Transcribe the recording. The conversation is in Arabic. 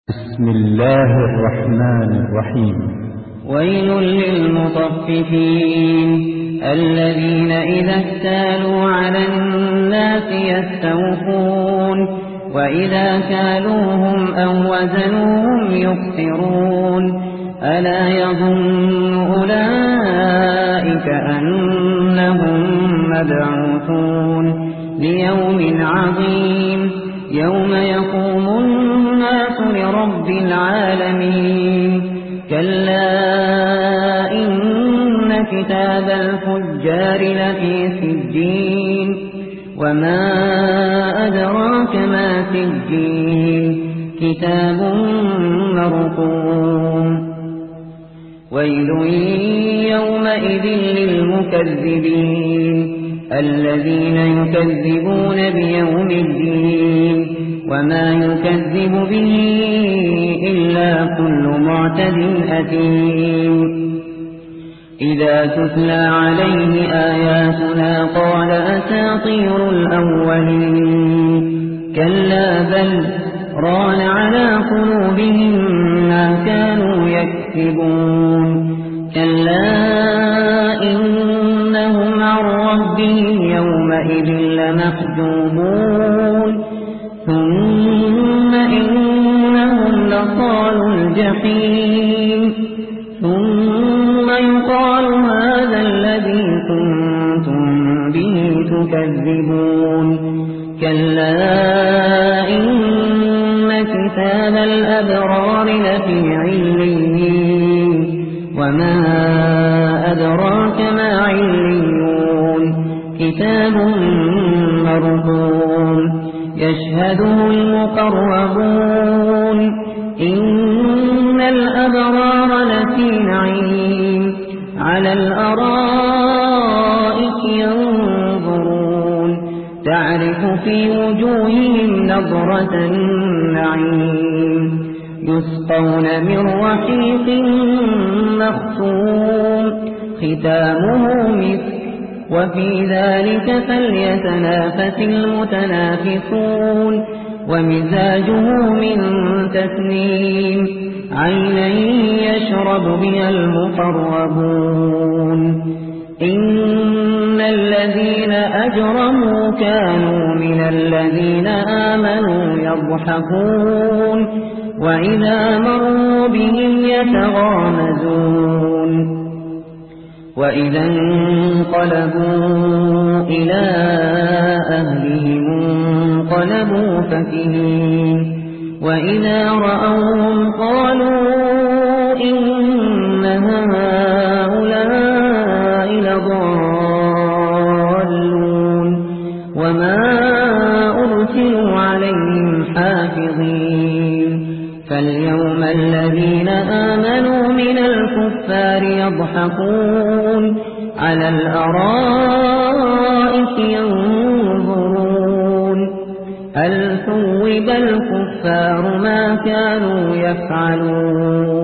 بسم الله الرحمن الرحيم. ويل للمطففين الذين إذا اكتالوا على الناس يستوفون وإذا كالوهم أو وزنوهم يخسرون ألا يظن أولئك أنهم مبعوثون ليوم عظيم يوم يقوم الناس لرب العالمين كلا إن كتاب الفجار لفي سجين وما أدراك ما سجين كتاب مرقوم ويل يومئذ للمكذبين الذين يكذبون بيوم الدين وما يكذب به إلا كل معتد أثيم إذا تتلى عليه آياتنا قال أساطير الأولين كلا بل ران على قلوبهم ما كانوا يكسبون كلا إنهم عن ربهم يومئذ لمحجوبون ثم إنهم لصالوا الجحيم ثم يقال هذا الذي كنتم به تكذبون كلا إن كتاب الأبرار لفي عليين وما أدراك ما عليون كتاب مرقوم يشهده المقربون إن الأبرار لفي نعيم على الأرائك ينظرون تعرف في وجوههم نظرة النعيم يسقون من رحيق مختوم ختامه مسك وفي ذلك فليتنافس المتنافسون ومزاجه من تسنيم عينا يشرب بها المقربون إن الذين أجرموا كانوا من الذين آمنوا يضحكون وإذا مروا بهم يتغامزون وإذا انقلبوا إلى أهلهم انقلبوا فكهين وإذا رأوهم قالوا إن هؤلاء لضالون وما أرسلوا عليهم حافظين فاليوم الذين آمنوا من الكفار يضحكون على الأرائك ينظرون هل ثوب الكفار ما كانوا يفعلون